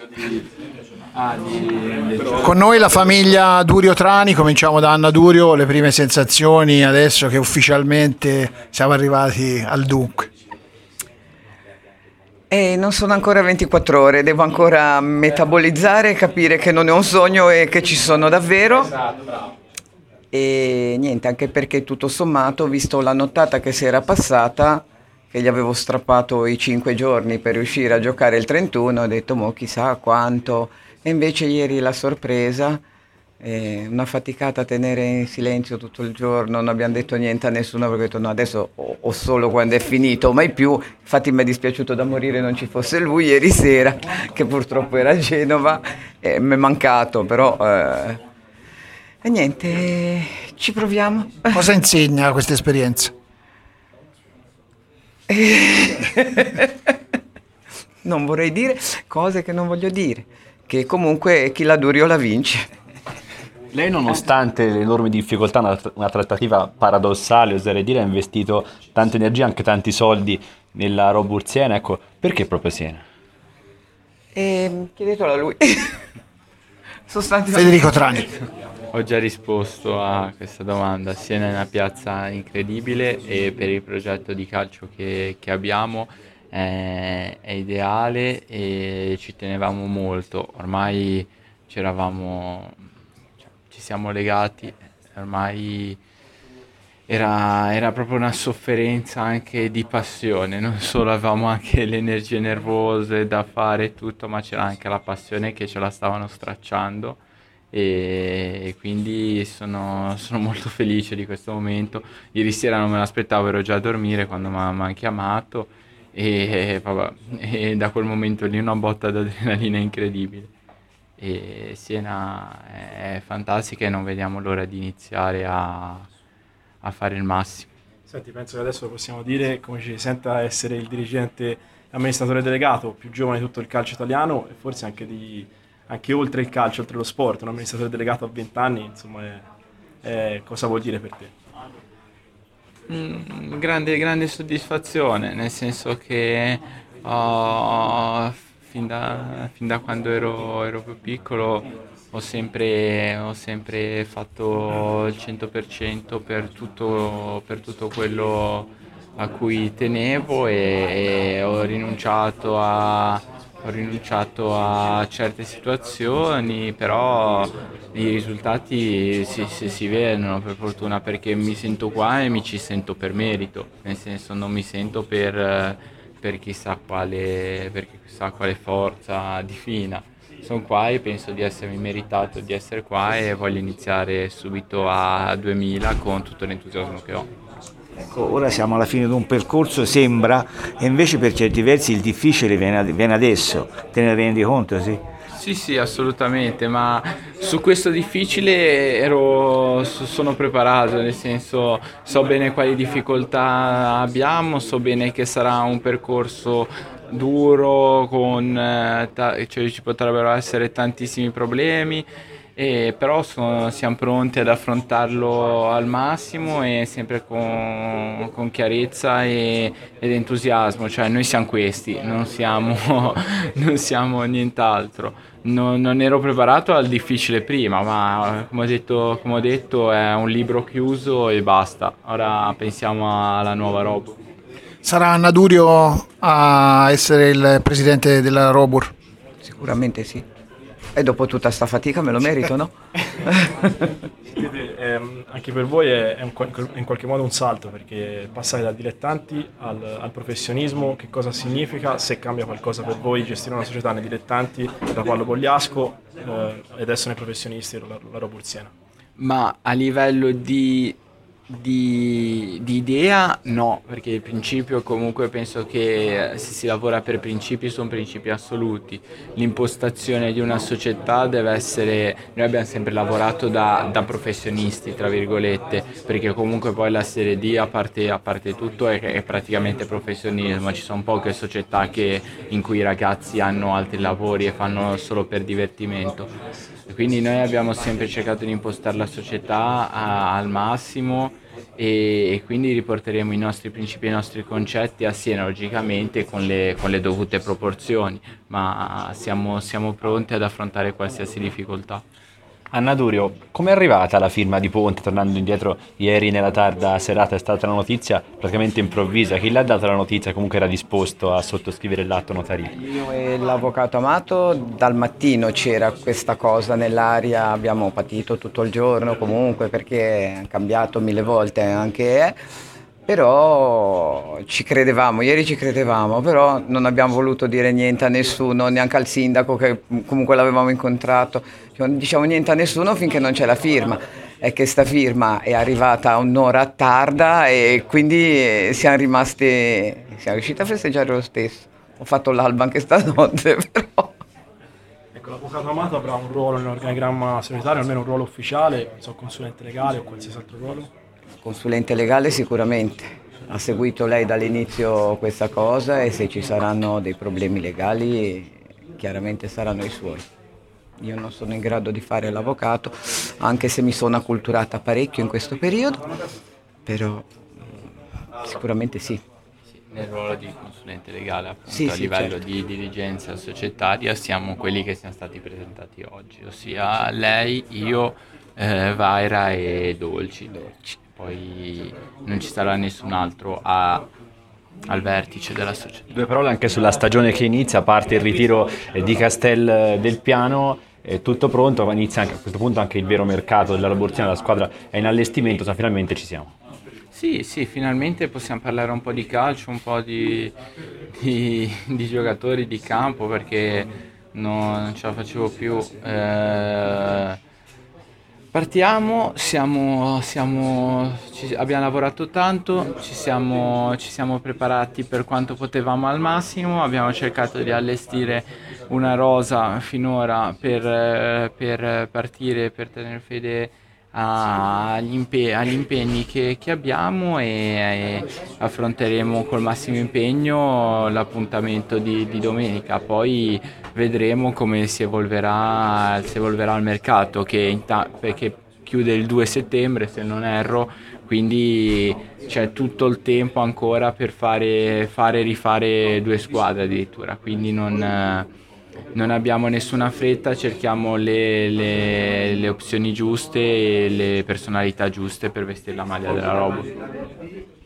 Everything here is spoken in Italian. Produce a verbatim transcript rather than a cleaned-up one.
Ah, di... Con noi la famiglia Durio Trani, cominciamo da Anna Durio, le prime sensazioni adesso che ufficialmente siamo arrivati al dunque. E non sono ancora ventiquattro ore, devo ancora metabolizzare, capire che non è un sogno e che ci sono davvero. E niente, anche perché tutto sommato, visto la nottata che si era passata, che gli avevo strappato i cinque giorni per riuscire a giocare il trentuno, ho detto, mo chissà quanto. E invece ieri la sorpresa, eh, una faticata a tenere in silenzio tutto il giorno, non abbiamo detto niente a nessuno perché ho detto no, adesso o, o solo quando è finito, mai più. Infatti mi è dispiaciuto da morire non ci fosse lui ieri sera, che purtroppo era a Genova, e mi è mancato, però... Eh, e niente, ci proviamo. Cosa insegna questa esperienza? Non vorrei dire cose che non voglio dire, che comunque chi la Durio la vince. Lei, nonostante le enormi difficoltà, una, una trattativa paradossale, oserei dire, ha investito tanta energia, anche tanti soldi nella Robur Siena. Ecco, perché proprio Siena? E chiedetelo a lui. Federico Trani. Ho già risposto a questa domanda. Siena è una piazza incredibile e per il progetto di calcio che, che abbiamo è, è ideale e ci tenevamo molto. Ormai ci eravamo, cioè, ci siamo legati, ormai era, era proprio una sofferenza anche di passione, non solo avevamo anche le energie nervose da fare e tutto, ma c'era anche la passione che ce la stavano stracciando. E quindi sono, sono molto felice di questo momento. Ieri sera non me l'aspettavo, ero già a dormire quando mi hanno chiamato e, vabbè, e da quel momento lì una botta d'adrenalina incredibile. E Siena è fantastica e non vediamo l'ora di iniziare a, a fare il massimo. Senti, penso che adesso possiamo dire come ci senta essere il dirigente amministratore delegato più giovane di tutto il calcio italiano e forse anche di anche oltre il calcio, oltre lo sport. Un amministratore delegato a venti anni, insomma, è, è, cosa vuol dire per te? Mm, grande, grande soddisfazione, nel senso che oh, fin, da, fin da quando ero, ero più piccolo ho sempre, ho sempre fatto il cento per cento per tutto, per tutto quello a cui tenevo e, e ho rinunciato a Ho rinunciato a certe situazioni, però i risultati si, si, si vedono per fortuna, perché mi sento qua e mi ci sento per merito, nel senso non mi sento per, per chissà quale, per chissà quale forza divina. Sono qua e penso di essermi meritato di essere qua e voglio iniziare subito a duemila con tutto l'entusiasmo che ho. Ecco, ora siamo alla fine di un percorso, sembra, e invece per certi versi il difficile viene, viene adesso, te ne rendi conto, sì? Sì, sì, assolutamente, ma su questo difficile ero, sono preparato, nel senso so bene quali difficoltà abbiamo, so bene che sarà un percorso duro, con, cioè ci potrebbero essere tantissimi problemi. E però sono, siamo pronti ad affrontarlo al massimo e sempre con, con chiarezza e, ed entusiasmo, cioè noi siamo questi, non siamo, non siamo nient'altro. Non, non ero preparato al difficile prima, ma come ho, detto, come ho detto è un libro chiuso e basta, ora pensiamo alla nuova roba. Sarà Anna Durio a essere il presidente della Robur? Sicuramente sì. E dopo tutta sta fatica me lo merito, no? Vedete, ehm, anche per voi è, è, un, è in qualche modo un salto, perché passare da dilettanti al, al professionismo, che cosa significa, se cambia qualcosa per voi gestire una società nei dilettanti, da Pallo Pogliasco eh, e adesso nei professionisti, la, la Robur Siena? Ma a livello di, di, di idea no, perché il principio comunque penso che se si lavora per principi sono principi assoluti. L'impostazione di una società deve essere, noi abbiamo sempre lavorato da, da professionisti tra virgolette, perché comunque poi la Serie D a parte, a parte tutto è, è praticamente professionismo, ci sono poche società che, in cui i ragazzi hanno altri lavori e fanno solo per divertimento. Quindi noi abbiamo sempre cercato di impostare la società a, al massimo e, e quindi riporteremo i nostri principi e i nostri concetti a Siena, logicamente con le, con le dovute proporzioni, ma siamo, siamo pronti ad affrontare qualsiasi difficoltà. Anna Durio, come è arrivata la firma di Ponte? Tornando indietro, ieri nella tarda serata è stata una notizia praticamente improvvisa. Chi l'ha data la notizia comunque era disposto a sottoscrivere l'atto notarile? Io e l'avvocato Amato, dal mattino c'era questa cosa nell'aria, abbiamo patito tutto il giorno comunque perché è cambiato mille volte anche, eh, però ci credevamo, ieri ci credevamo, però non abbiamo voluto dire niente a nessuno, neanche al sindaco che comunque l'avevamo incontrato, non diciamo niente a nessuno finché non c'è la firma. È che sta firma è arrivata un'ora tarda e quindi siamo rimasti, siamo riusciti a festeggiare lo stesso. Ho fatto l'alba anche stanotte, però. Ecco, l'avvocato Amato avrà un ruolo nell'organigramma sanitario, almeno un ruolo ufficiale, non so, consulente legale o qualsiasi altro ruolo? Consulente legale sicuramente. Ha seguito lei dall'inizio questa cosa e se ci saranno dei problemi legali chiaramente saranno i suoi. Io non sono in grado di fare l'avvocato, anche se mi sono acculturata parecchio in questo periodo, però sicuramente sì. Sì, nel ruolo di consulente legale, appunto, Sì, a sì, livello certo. di dirigenza societaria siamo quelli che siamo stati presentati oggi, ossia lei, io, eh, Vaira e Dolci. Poi non ci sarà nessun altro a- al vertice della società. Due parole anche sulla stagione che inizia, parte il ritiro eh, di Castel del Piano, è tutto pronto, ma inizia anche a questo punto anche il vero mercato della Roborziana, la squadra è in allestimento, ma finalmente ci siamo. Sì, sì, finalmente possiamo parlare un po' di calcio, un po' di, di- di giocatori di campo perché non ce la facevo più. Eh, partiamo, siamo, siamo- ci- abbiamo lavorato tanto, ci siamo, ci siamo preparati per quanto potevamo al massimo, abbiamo cercato di allestire una rosa finora per, eh, per partire, per tenere fede agli, impe- agli impegni che, che abbiamo e, e affronteremo col massimo impegno l'appuntamento di, di domenica. Poi vedremo come si evolverà, si evolverà il mercato che, inta- perché chiude il due settembre se non erro, quindi c'è tutto il tempo ancora per fare, fare e rifare due squadre addirittura, quindi non, eh, non abbiamo nessuna fretta, cerchiamo le, le- le opzioni giuste e le personalità giuste per vestire la maglia della Robo.